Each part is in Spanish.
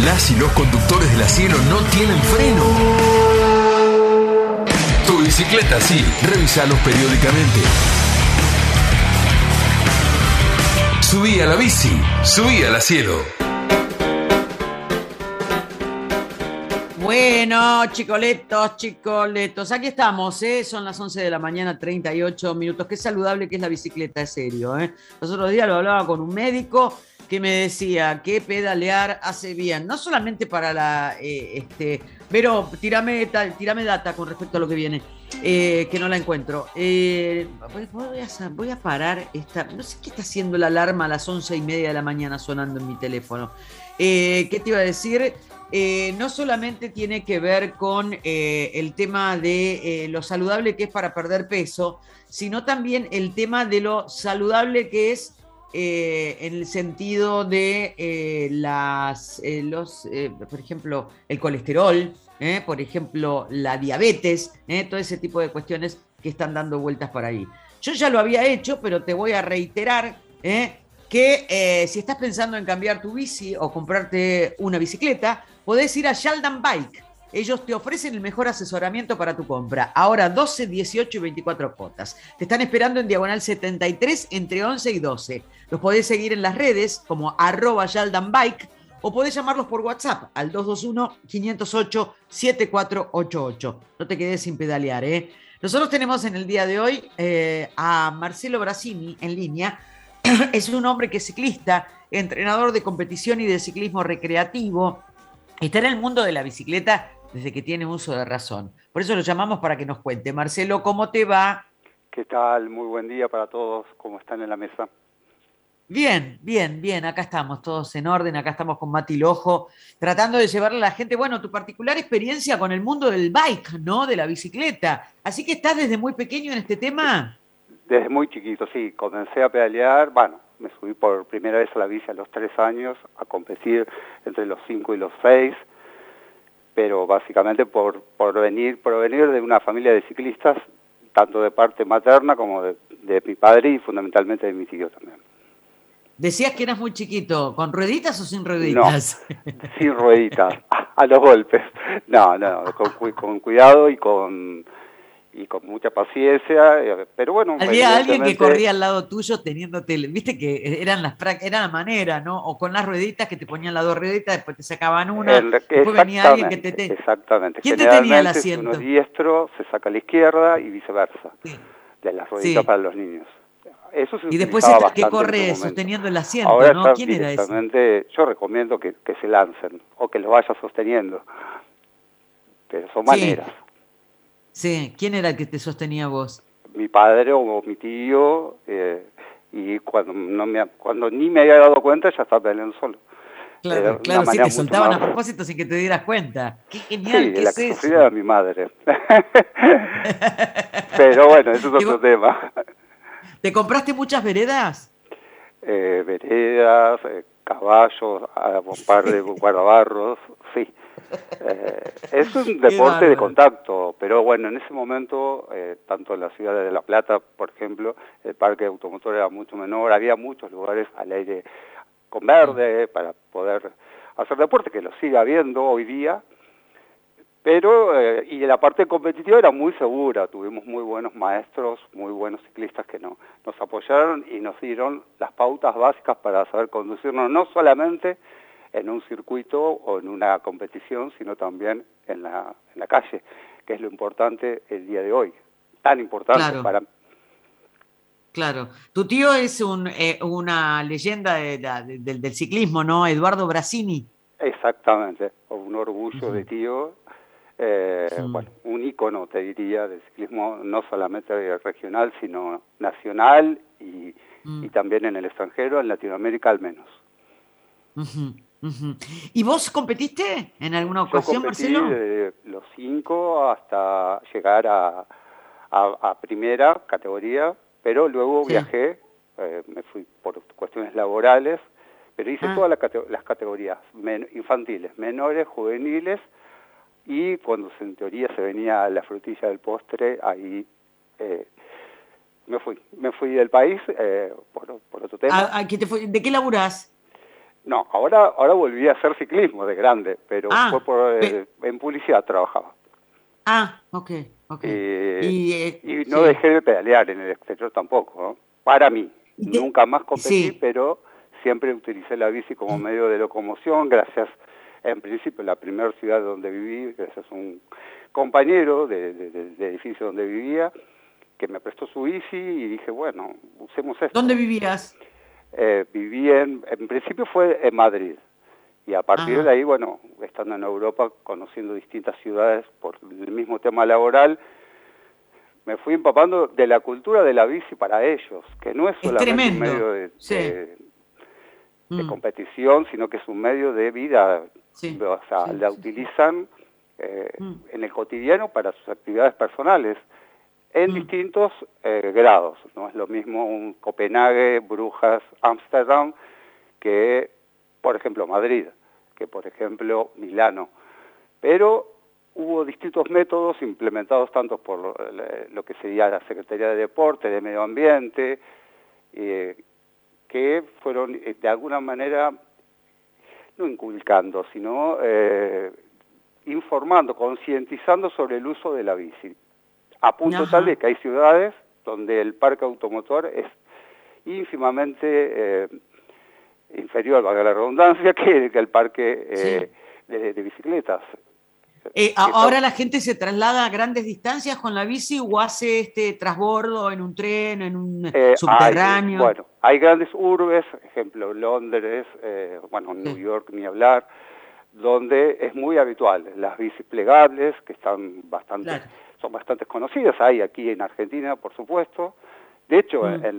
Las y los conductores de la Cielo no tienen freno. Tu bicicleta sí, revísalos periódicamente. Subí a la bici, subí a la Cielo. Bueno, chicoletos, aquí estamos, son las 11 de la mañana, 38 minutos. Qué saludable que es la bicicleta, es serio. Los otros días lo hablaba con un médico que me decía que pedalear hace bien, no solamente para la... pero tirame data con respecto a lo que viene, que no la encuentro. Voy a parar esta... No sé qué está haciendo la alarma a las 11:30 de la mañana sonando en mi teléfono. ¿Qué te iba a decir? No solamente tiene que ver con el tema de lo saludable que es para perder peso, sino también el tema de lo saludable que es en el sentido de por ejemplo, el colesterol, por ejemplo, la diabetes, todo ese tipo de cuestiones que están dando vueltas por ahí. Yo ya lo había hecho, pero te voy a reiterar que si estás pensando en cambiar tu bici o comprarte una bicicleta, podés ir a Shaldan Bike. Ellos te ofrecen el mejor asesoramiento para tu compra. Ahora 12, 18 y 24 cuotas. Te están esperando en Diagonal 73 entre 11 y 12. Los podés seguir en las redes como @Shaldan Bike o podés llamarlos por WhatsApp al 221-508-7488. No te quedes sin pedalear, Nosotros tenemos en el día de hoy a Marcelo Brasini en línea. Es un hombre que es ciclista, entrenador de competición y de ciclismo recreativo. Está en el mundo de la bicicleta desde que tiene uso de razón. Por eso lo llamamos para que nos cuente. Marcelo, ¿cómo te va? ¿Qué tal? Muy buen día para todos. ¿Cómo están en la mesa? Bien. Acá estamos todos en orden. Acá estamos con Mati Lojo, tratando de llevarle a la gente, bueno, tu particular experiencia con el mundo del bike, ¿no? De la bicicleta. Así que estás desde muy pequeño en este tema. Desde muy chiquito, sí. Comencé a pedalear. Bueno, me subí por primera vez a la bici a los 3 años, a competir entre los 5 y los 6. Pero básicamente por venir de una familia de ciclistas, tanto de parte materna como de mi padre y fundamentalmente de mi tío también. Decías que eras muy chiquito, ¿con rueditas o sin rueditas? No, sin rueditas, a los golpes. No, con cuidado y con mucha paciencia, pero bueno. Había alguien que corría al lado tuyo teniéndote, viste que era la manera, ¿no? O con las rueditas que te ponían las 2 rueditas, después te sacaban una, después venía alguien que te... Exactamente. ¿Quién te tenía el asiento? Si uno es diestro, se saca a la izquierda y viceversa, sí, de las rueditas para los niños. Eso se y después ¿qué corre sosteniendo el asiento? Ahora ¿no? ¿Quién era ese? Yo recomiendo que se lancen o que lo vaya sosteniendo, pero son maneras. Sí, ¿quién era el que te sostenía vos? Mi padre o mi tío, y cuando ni me había dado cuenta ya estaba peleando solo. Claro, sí, te soltaban a propósito sin que te dieras cuenta. ¡Qué genial! Sí, ¿qué la es que eso? sufría era mi madre. Pero bueno, eso es otro tema. ¿Te compraste muchas veredas? Veredas, caballos, un par de guardabarros, sí. Es un deporte de contacto, pero bueno, en ese momento, tanto en la ciudad de La Plata, por ejemplo, el parque automotor era mucho menor, había muchos lugares al aire con verde para poder hacer deporte, que lo sigue habiendo hoy día, pero y la parte competitiva era muy segura, tuvimos muy buenos maestros, muy buenos ciclistas que nos apoyaron y nos dieron las pautas básicas para saber conducirnos, no solamente en un circuito o en una competición, sino también en la calle, que es lo importante el día de hoy, tan importante para mí. Claro. Tu tío es una leyenda del ciclismo, ¿no? Eduardo Brasini. Exactamente, un orgullo de tío, bueno, un ícono, te diría, del ciclismo, no solamente regional, sino nacional y también en el extranjero, en Latinoamérica al menos. ¿Y vos competiste en alguna ocasión, Marcelo? Yo competí desde los 5 hasta llegar a primera categoría, pero luego viajé, me fui por cuestiones laborales, pero hice todas las categorías, infantiles, menores, juveniles, y cuando en teoría se venía la frutilla del postre, ahí me fui del país por otro tema. ¿De qué laburás? No, ahora volví a hacer ciclismo de grande, pero fue en publicidad trabajaba. Ok. Y no dejé de pedalear en el exterior tampoco, ¿no? Para mí. Nunca más competí, pero siempre utilicé la bici como medio de locomoción, gracias, en principio, la primera ciudad donde viví, gracias a un compañero de edificio donde vivía, que me prestó su bici y dije, bueno, usemos esto. ¿Dónde vivías? Viví en principio fue en Madrid. Y a partir de ahí, bueno, estando en Europa, conociendo distintas ciudades por el mismo tema laboral, me fui empapando de la cultura de la bici para ellos, que no es solamente un medio de competición, sino que es un medio de vida. O sea, la utilizan en el cotidiano para sus actividades personales, en distintos grados. No es lo mismo un Copenhague, Brujas, Ámsterdam, que, por ejemplo, Madrid, que, por ejemplo, Milano. Pero hubo distintos métodos implementados tanto por lo que sería la Secretaría de Deporte, de Medio Ambiente, que fueron de alguna manera, no inculcando, sino informando, concientizando sobre el uso de la bici. A punto tal de que hay ciudades donde el parque automotor es ínfimamente inferior, valga la redundancia, que el parque de bicicletas. ¿Ahora la gente se traslada a grandes distancias con la bici o hace este transbordo en un tren, en un subterráneo? Hay grandes urbes, ejemplo Londres, New York ni hablar, donde es muy habitual las bicis plegables, que están son bastante conocidas, hay aquí en Argentina, por supuesto. De hecho, en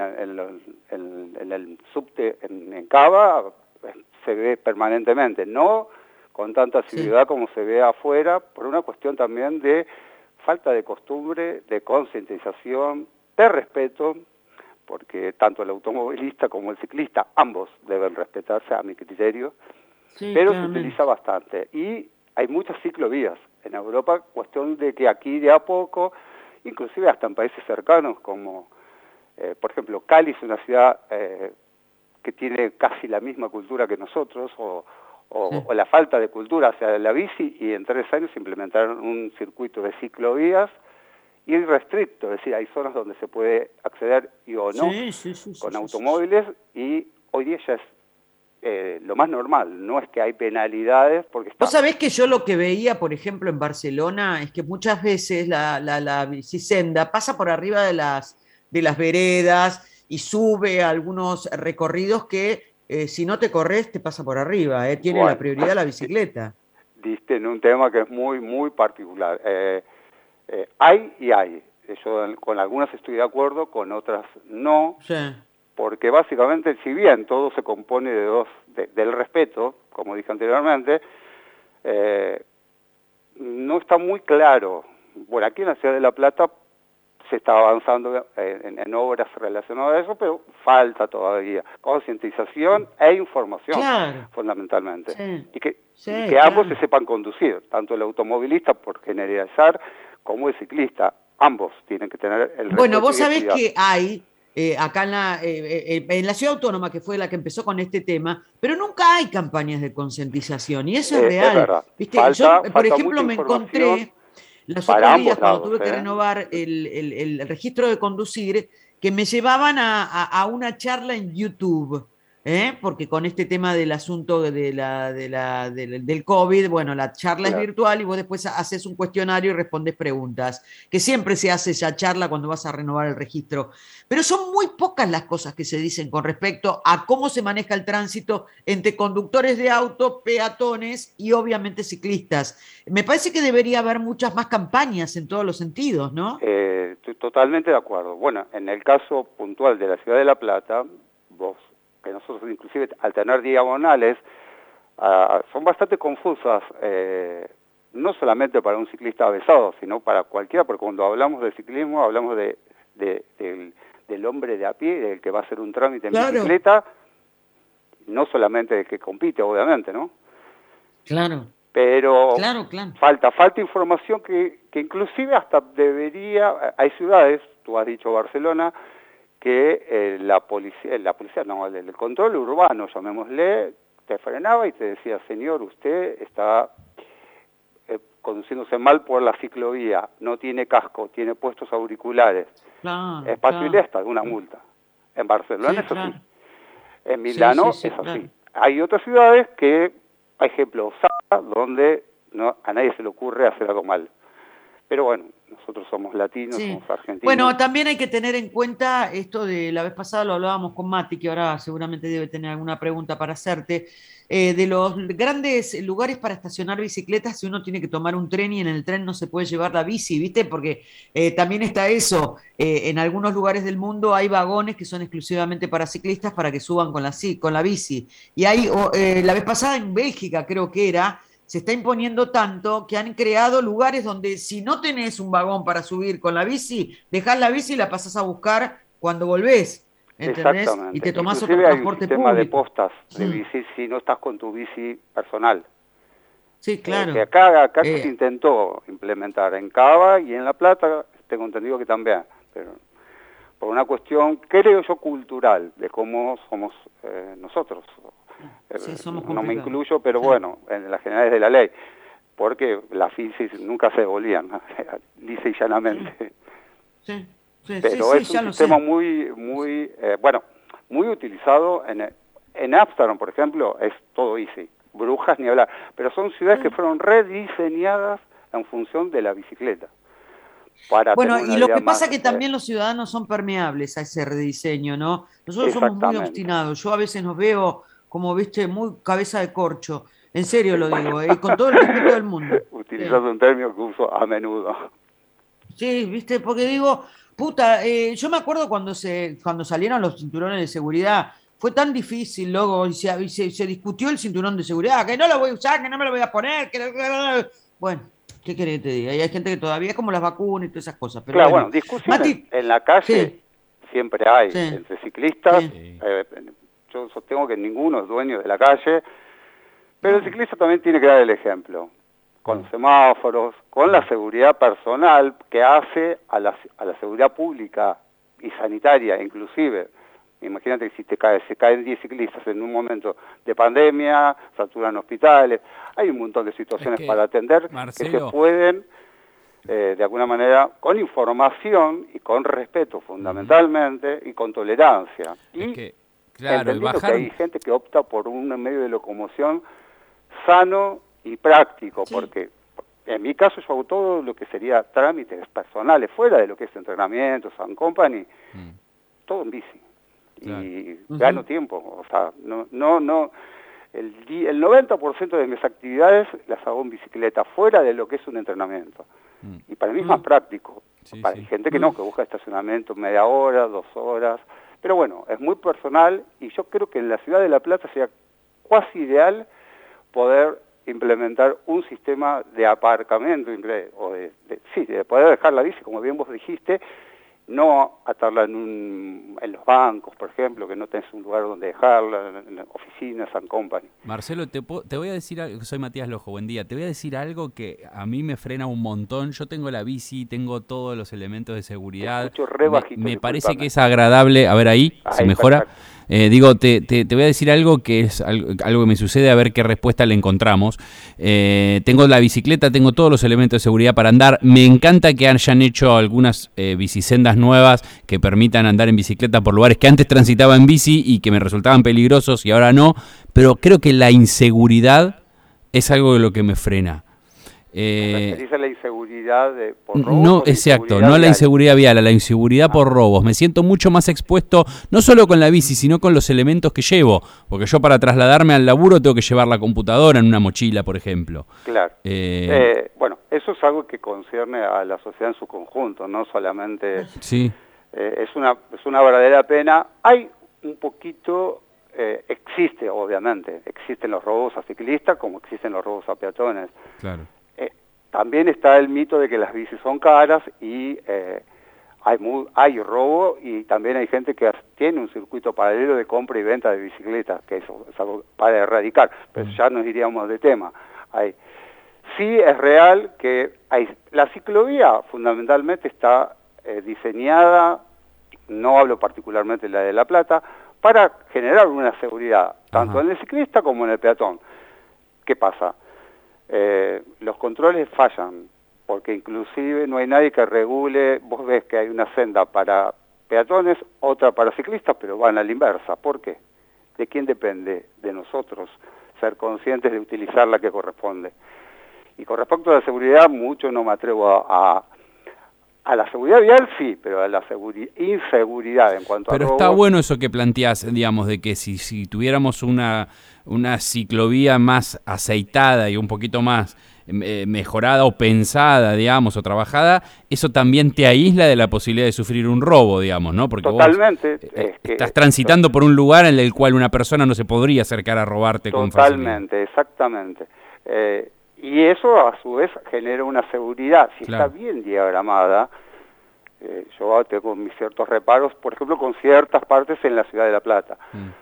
el subte, en Cava, se ve permanentemente, no con tanta asiduidad como se ve afuera, por una cuestión también de falta de costumbre, de concientización, de respeto, porque tanto el automovilista como el ciclista, ambos deben respetarse a mi criterio, pero se utiliza bastante. Y hay muchas ciclovías en Europa, cuestión de que aquí de a poco, inclusive hasta en países cercanos como, por ejemplo, Cali es una ciudad que tiene casi la misma cultura que nosotros, o la falta de cultura hacia la bici, y en 3 años implementaron un circuito de ciclovías irrestricto, es decir, hay zonas donde se puede acceder con automóviles, y hoy día ya es lo más normal, no es que hay penalidades porque Vos sabés que yo lo que veía, por ejemplo, en Barcelona, es que muchas veces la bicisenda pasa por arriba de las veredas y sube a algunos recorridos que si no te corres te pasa por arriba, tiene la prioridad la bicicleta. Diste en un tema que es muy, muy particular. Hay y hay. Yo con algunas estoy de acuerdo, con otras no. Porque básicamente, si bien todo se compone del respeto, como dije anteriormente, no está muy claro. Bueno, aquí en la ciudad de La Plata se está avanzando en obras relacionadas a eso, pero falta todavía concientización e información, fundamentalmente. Y que ambos se sepan conducir, tanto el automovilista, por generalizar, como el ciclista. Ambos tienen que tener el respeto. Bueno, vos sabés que hay acá en la ciudad autónoma, que fue la que empezó con este tema, pero nunca hay campañas de concientización, y eso es real. Es verdad. ¿Viste? Yo, por ejemplo, me encontré los otros días, cuando tuve que renovar el registro de conducir, que me llevaban a una charla en YouTube, porque con este tema del asunto del COVID, bueno, la charla es virtual y vos después haces un cuestionario y respondes preguntas, que siempre se hace esa charla cuando vas a renovar el registro. Pero son muy pocas las cosas que se dicen con respecto a cómo se maneja el tránsito entre conductores de auto, peatones y obviamente ciclistas. Me parece que debería haber muchas más campañas en todos los sentidos, ¿no? Estoy totalmente de acuerdo. Bueno, en el caso puntual de la ciudad de La Plata, que nosotros inclusive al tener diagonales, son bastante confusas, no solamente para un ciclista avesado, sino para cualquiera, porque cuando hablamos de ciclismo hablamos del hombre de a pie, del que va a hacer un trámite en bicicleta, no solamente del que compite, obviamente, ¿no? Claro. Pero falta información que inclusive hasta debería, hay ciudades, tú has dicho Barcelona, que el control urbano, llamémosle, te frenaba y te decía, señor, usted está conduciéndose mal por la ciclovía, no tiene casco, tiene puestos auriculares. Claro, Es pasible claro. hasta de una multa. En Barcelona Sí, es así. claro. En Milano Sí, es así. claro. Hay otras ciudades que, por ejemplo, Osaka, donde a nadie se le ocurre hacer algo mal. Pero bueno, nosotros somos latinos, Sí. somos argentinos. Bueno, también hay que tener en cuenta esto de la vez pasada lo hablábamos con Mati, que ahora seguramente debe tener alguna pregunta para hacerte, de los grandes lugares para estacionar bicicletas, si uno tiene que tomar un tren y en el tren no se puede llevar la bici, ¿viste? Porque también está eso, en algunos lugares del mundo hay vagones que son exclusivamente para ciclistas para que suban con la bici. Y hay, la vez pasada en Bélgica creo que era, se está imponiendo tanto que han creado lugares donde si no tenés un vagón para subir con la bici, dejás la bici y la pasás a buscar cuando volvés, ¿entendés? Exactamente. Y te tomás Inclusive otro hay un transporte sistema de público. postas de bici si no estás con tu bici personal. Sí, claro. Que acá se intentó implementar en Cava y en La Plata, tengo entendido que también, pero por una cuestión, creo yo, cultural, de cómo somos nosotros. Sí, somos no me complicados. incluyo, pero Sí. bueno, en las generales de la ley, porque las bicis nunca se devolvían, lisa y llanamente. Sí, sí, Pero sí, es ya un lo sistema sé. muy utilizado en Ámsterdam, por ejemplo, es todo easy. Brujas ni hablar, pero son ciudades que fueron rediseñadas en función de la bicicleta. Para Bueno, tener una y lo vida que pasa más, es que también los ciudadanos son permeables a ese rediseño, ¿no? Nosotros somos muy exactamente. obstinados. Yo a veces nos veo como, viste, muy cabeza de corcho. En serio lo digo, y con todo el respeto del mundo. Utilizando un término que uso a menudo. Sí, viste, porque digo, puta, yo me acuerdo cuando salieron los cinturones de seguridad, fue tan difícil luego, y se discutió el cinturón de seguridad, que no lo voy a usar, que no me lo voy a poner, bueno, ¿qué querés que te diga? Y hay gente que todavía es como las vacunas y todas esas cosas, pero Claro, bueno. discusiones Mati, en la calle sí, siempre hay, sí, entre ciclistas. sí. Yo sostengo que ninguno es dueño de la calle, pero el No. ciclista también tiene que dar el ejemplo, con semáforos, con la seguridad personal que hace a la seguridad pública y sanitaria, inclusive. Imagínate que si se caen 10 ciclistas en un momento de pandemia, saturan hospitales, hay un montón de situaciones para atender, Marcelo, que se pueden, de alguna manera, con información y con respeto fundamentalmente, y con tolerancia. Y claro, entendiendo que hay gente que opta por un medio de locomoción sano y práctico, porque en mi caso yo hago todo lo que sería trámites personales, fuera de lo que es entrenamiento, Sun Company, todo en bici. Claro. Y gano tiempo, o sea, el 90% de mis actividades las hago en bicicleta, fuera de lo que es un entrenamiento. Y para mí es más práctico. Hay gente que no, que busca estacionamiento media hora, 2 horas, pero bueno, es muy personal y yo creo que en la ciudad de La Plata sería casi ideal poder implementar un sistema de aparcamiento, o de poder dejar la bici, como bien vos dijiste, no atarla en los bancos, por ejemplo, que no tenés un lugar donde dejarla, en oficinas, and company. Marcelo, te voy a decir algo, soy Matías Lojo, buen día, te voy a decir algo que a mí me frena un montón. Yo tengo la bici, tengo todos los elementos de seguridad. Te escucho re bajito, me parece que es agradable, a ver ahí, ¿se mejora? Te voy a decir algo que es algo que me sucede, a ver qué respuesta le encontramos. Tengo la bicicleta, tengo todos los elementos de seguridad para andar. Me encanta que hayan hecho algunas bicisendas nuevas que permitan andar en bicicleta por lugares que antes transitaba en bici y que me resultaban peligrosos y ahora no. Pero creo que la inseguridad es algo de lo que me frena. ¿Te referís a la inseguridad por robos? No, exacto, no a la inseguridad vial, a la inseguridad por robos. Me siento mucho más expuesto, no solo con la bici, sino con los elementos que llevo. Porque yo para trasladarme al laburo tengo que llevar la computadora en una mochila, por ejemplo. Claro. Bueno, eso es algo que concierne a la sociedad en su conjunto, no solamente... Sí. Es una verdadera pena. Hay un poquito... existe, obviamente, existen los robos a ciclistas como existen los robos a peatones. Claro. También está el mito de que las bicis son caras y hay robo, y también hay gente que tiene un circuito paralelo de compra y venta de bicicletas, que eso es algo para erradicar, pero ya nos iríamos de tema. Sí es real que la ciclovía fundamentalmente está diseñada, no hablo particularmente de la de La Plata, para generar una seguridad, tanto en el ciclista como en el peatón. ¿Qué pasa? Los controles fallan, porque inclusive no hay nadie que regule. Vos ves que hay una senda para peatones, otra para ciclistas, pero van a la inversa. ¿Por qué? ¿De quién depende? De nosotros, ser conscientes de utilizar la que corresponde. Y con respecto a la seguridad, mucho no me atrevo a la seguridad vial, sí, pero a la inseguridad en cuanto pero a robos. Está bueno eso que planteás, digamos, de que si tuviéramos una ciclovía más aceitada y un poquito más mejorada o pensada, digamos, o trabajada, eso también te aísla de la posibilidad de sufrir un robo, digamos, ¿no? Porque totalmente, vos estás transitando por un lugar en el cual una persona no se podría acercar a robarte con facilidad. Totalmente, exactamente. Y eso a su vez genera una seguridad, si Claro. está bien diagramada. Yo tengo mis ciertos reparos, por ejemplo, con ciertas partes en la ciudad de La Plata,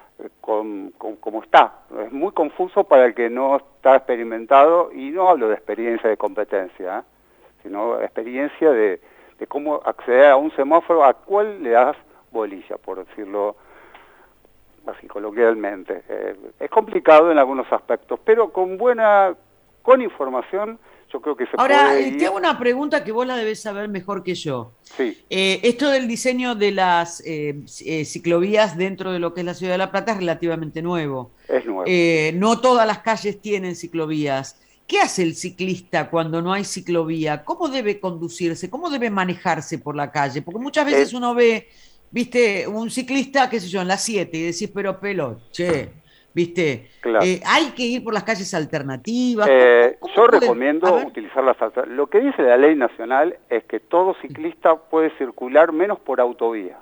como está. Es muy confuso para el que no está experimentado, y no hablo de experiencia de competencia, sino experiencia de cómo acceder a un semáforo a cuál le das bolilla, por decirlo así coloquialmente. Es complicado en algunos aspectos, pero con información yo creo que se Ahora, puede ir. te hago una pregunta que vos la debés saber mejor que yo. Sí. Esto del diseño de las ciclovías dentro de lo que es la Ciudad de La Plata es relativamente nuevo. Es nuevo. No todas las calles tienen ciclovías. ¿Qué hace el ciclista cuando no hay ciclovía? ¿Cómo debe conducirse? ¿Cómo debe manejarse por la calle? Porque muchas veces uno ve, viste, un ciclista, qué sé yo, en las 7 y decís, pero pelo, che, viste, Claro. hay que ir por las calles alternativas. ¿Cómo Yo puede- recomiendo a ver? utilizar las alternativas. Lo que dice la ley nacional es que todo ciclista puede circular menos por autovías,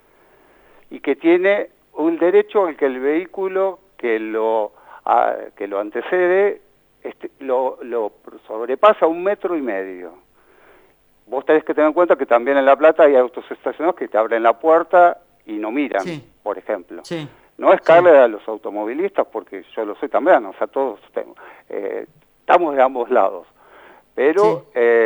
y que tiene un derecho al que el vehículo que lo antecede lo sobrepasa 1,5 metros. Vos tenés que tener en cuenta que también en La Plata hay autos estacionados que te abren la puerta y no miran, Sí. por ejemplo. Sí. No es caerle a los automovilistas, porque yo lo soy también, o sea, todos estamos de ambos lados. Pero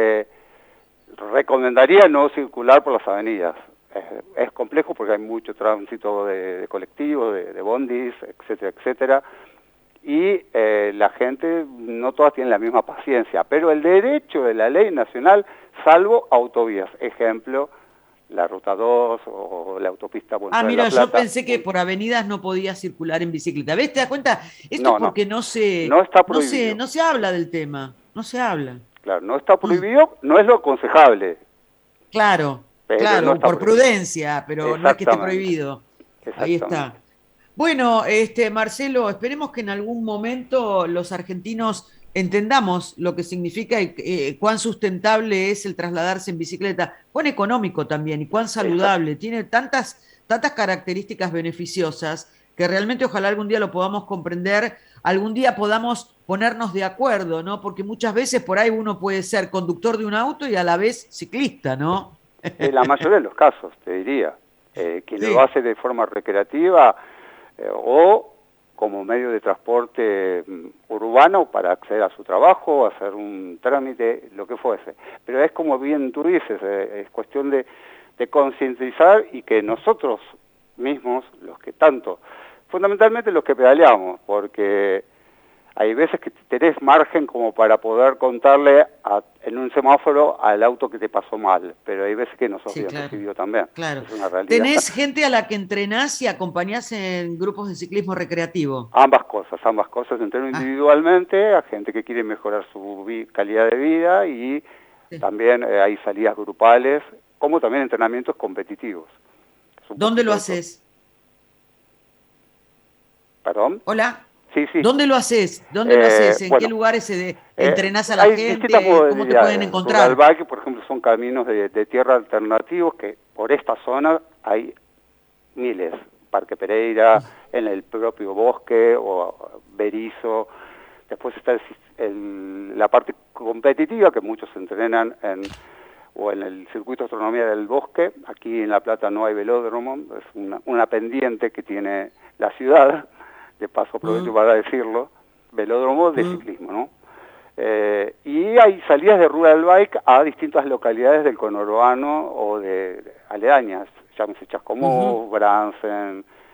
recomendaría no circular por las avenidas. Es complejo porque hay mucho tránsito de colectivos, de bondis, etcétera, etcétera. Y la gente, no todas tienen la misma paciencia, pero el derecho de la ley nacional, salvo autovías, ejemplo, la Ruta 2 o la autopista Buenos Aires Mira, La Plata. yo pensé que por avenidas no podía circular en bicicleta. ¿Ves? ¿Te das cuenta? Esto No, es porque no está prohibido. no se habla del tema. No se habla. Claro, no está prohibido, no es lo aconsejable. Claro, Pero claro, no está por prohibido. prudencia, pero no es que esté Exactamente. prohibido. Ahí está. Exactamente. Bueno, Marcelo, esperemos que en algún momento los argentinos entendamos lo que significa y cuán sustentable es el trasladarse en bicicleta, cuán económico también y cuán saludable. Tiene tantas características beneficiosas que realmente ojalá algún día lo podamos comprender, algún día podamos ponernos de acuerdo, ¿no? Porque muchas veces por ahí uno puede ser conductor de un auto y a la vez ciclista, ¿no? En la mayoría de los casos, te diría. Quien Sí. lo hace de forma recreativa o como medio de transporte urbano para acceder a su trabajo, hacer un trámite, lo que fuese. Pero es como bien tú dices, es cuestión de concientizar, y que nosotros mismos, los que tanto, fundamentalmente los que pedaleamos, porque hay veces que tenés margen como para poder contarle en un semáforo al auto que te pasó mal, pero hay veces que no sos Sí, bien claro. recibido también. Claro. Es una realidad. ¿Tenés gente a la que entrenás y acompañás en grupos de ciclismo recreativo? Ambas cosas. Entreno individualmente a gente que quiere mejorar su calidad de vida, y también hay salidas grupales, como también entrenamientos competitivos. ¿Dónde lo haces? ¿Perdón? Hola. Sí. ¿Dónde lo haces? ¿Dónde lo haces? ¿En qué lugares entrenás a la gente? ¿Cómo te pueden encontrar? Rural Bike, por ejemplo, son caminos de tierra alternativos que por esta zona hay miles. Parque Pereira, en el propio bosque, o Berizo. Después está la parte competitiva, que muchos entrenan en el circuito de astronomía del bosque. Aquí en La Plata no hay velódromo, es una pendiente que tiene la ciudad. De paso aprovecho para decirlo, velódromo de ciclismo, ¿no? Y hay salidas de Rural Bike a distintas localidades del conurbano o de aledañas, llámese Chascomús, Bransen,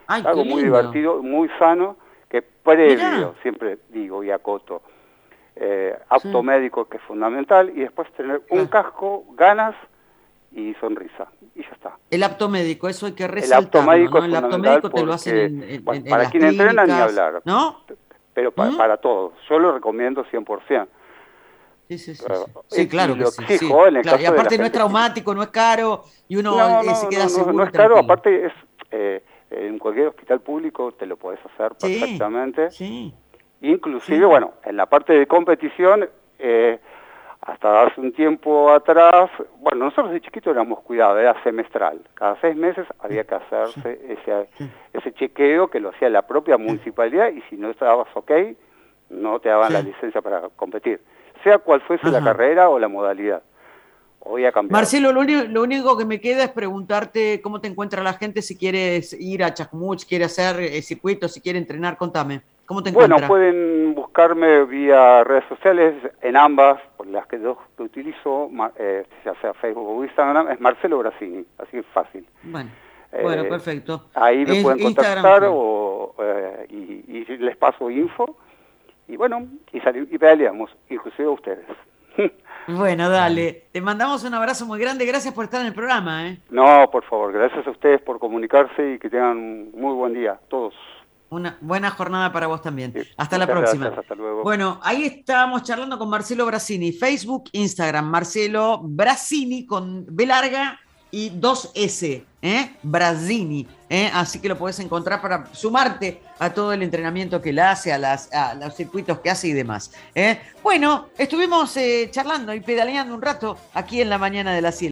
Ay, algo qué muy lindo. divertido, muy sano, que previo, Mirá. siempre digo y acoto, apto médico, que es fundamental, y después tener un casco, ganas y sonrisa, y ya está. El apto médico, eso hay que El apto resaltarlo, médico ¿no? es El apto fundamental médico te lo hacen porque, en, bueno, en para las quien entrena ni clínicas, hablar, ¿no? pero para todos, yo lo recomiendo 100%. Sí, sí, sí. Y claro que lo sí. exijo en el Claro, y caso de la aparte no es gente traumático, no es caro, y uno se queda seguro no y es caro, tranquilo. aparte es en cualquier hospital público te lo podés hacer perfectamente. Sí. Inclusive, bueno, en la parte de competición, hasta hace un tiempo atrás, bueno, nosotros de chiquito éramos cuidados, era semestral. Cada 6 meses había que hacerse ese chequeo que lo hacía la propia municipalidad, y si no estabas ok, no te daban la licencia para competir, sea cual fuese la carrera o la modalidad. Hoy ha cambiado. Marcelo, lo único que me queda es preguntarte cómo te encuentra la gente si quieres ir a Chascomús, quiere hacer circuitos, si quiere entrenar, contame. ¿Cómo te encuentra? Bueno, pueden buscarme vía redes sociales, en ambas, por las que yo utilizo, ya sea Facebook o Instagram, es Marcelo Brassini, así es fácil. Bueno, perfecto. Ahí me pueden Instagram, contactar y les paso info, y bueno, y peleamos, inclusive a ustedes. Bueno, dale. Te mandamos un abrazo muy grande. Gracias por estar en el programa, ¿eh? No, por favor, gracias a ustedes por comunicarse y que tengan un muy buen día, todos. Una buena jornada para vos también. Sí, hasta la muchas próxima. gracias, hasta luego. Bueno, ahí estábamos charlando con Marcelo Brassini. Facebook, Instagram, Marcelo Brassini con B larga y 2 S, Brassini. Así que lo podés encontrar para sumarte a todo el entrenamiento que él hace, a los circuitos que hace y demás. Bueno, estuvimos charlando y pedaleando un rato aquí en la mañana de la 7.